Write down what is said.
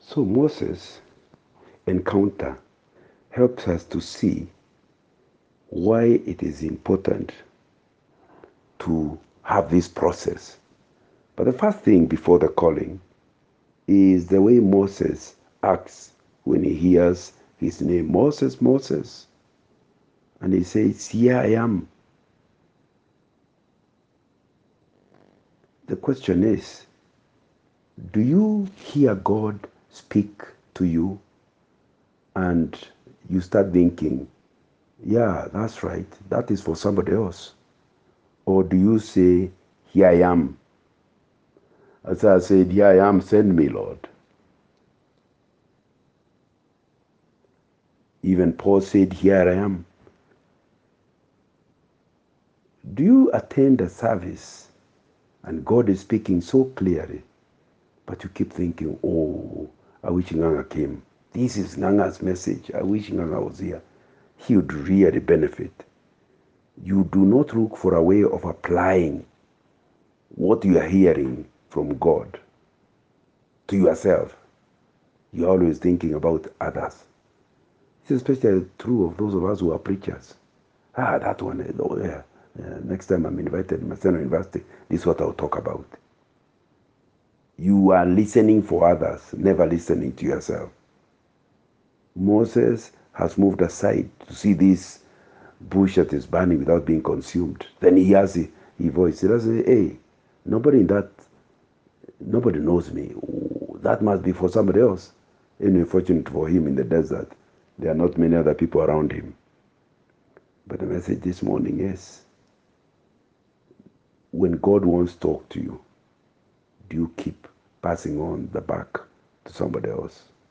So Moses' encounter helps us to see why it is important to have this process. But the first thing before the calling is the way Moses acts when he hears his name, Moses, Moses. And he says, here I am. The question is, do you hear God speak to you and you start thinking, yeah, that's right, that is for somebody else? Or do you say, here I am? As I said, here I am, send me, Lord. Even Paul said, here I am. Do you attend a service and God is speaking so clearly, but you keep thinking, oh, I wish Nganga came. This is Nganga's message. I wish Nganga was here. He would really benefit. You do not look for a way of applying what you are hearing from God to yourself. You're always thinking about others. This is especially true of those of us who are preachers. That one, oh yeah. Next time I'm invited to Maseno University, this is what I'll talk about. You are listening for others, never listening to yourself. Moses has moved aside to see this bush that is burning without being consumed. Then he hears a voice. He doesn't say, hey, nobody knows me. Ooh, that must be for somebody else. Anyway, fortunate for him in the desert, there are not many other people around him. But the message this morning is, when God wants to talk to you, do you keep passing on the back to somebody else?